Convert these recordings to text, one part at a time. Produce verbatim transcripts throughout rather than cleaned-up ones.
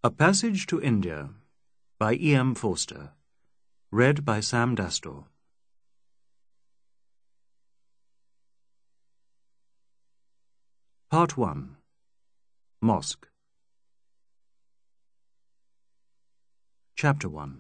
A Passage to India by E. M. Forster. Read by Sam Dastor. Part one. Mosque. Chapter one.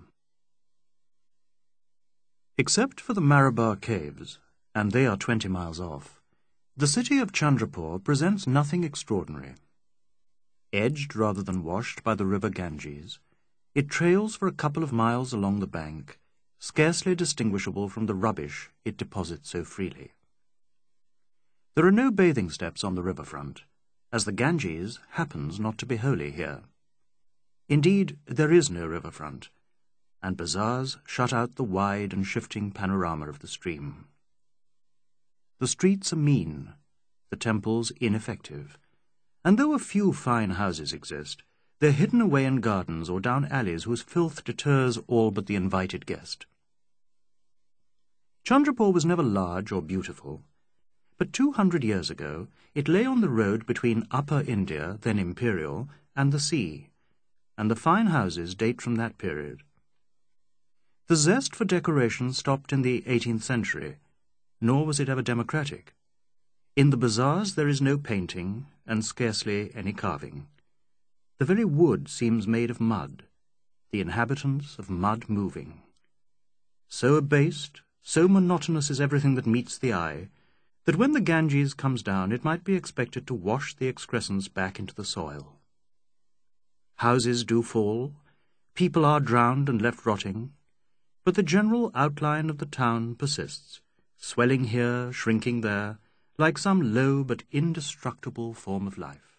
Except for the Marabar Caves, and they are twenty miles off, the city of Chandrapur presents nothing extraordinary. Edged rather than washed by the river Ganges, it trails for a couple of miles along the bank, scarcely distinguishable from the rubbish it deposits so freely. There are no bathing steps on the riverfront, as the Ganges happens not to be holy here. Indeed, there is no riverfront, and bazaars shut out the wide and shifting panorama of the stream. The streets are mean, the temples ineffective, and though a few fine houses exist, they are hidden away in gardens or down alleys whose filth deters all but the invited guest. Chandrapur was never large or beautiful, but two hundred years ago it lay on the road between Upper India, then imperial, and the sea, and the fine houses date from that period. The zest for decoration stopped in the eighteenth century, nor was it ever democratic. In the bazaars there is no painting, and scarcely any carving. The very wood seems made of mud, the inhabitants of mud moving. So abased, so monotonous is everything that meets the eye, that when the Ganges comes down it might be expected to wash the excrescence back into the soil. Houses do fall, people are drowned and left rotting, but the general outline of the town persists, swelling here, shrinking there, like some low but indestructible form of life.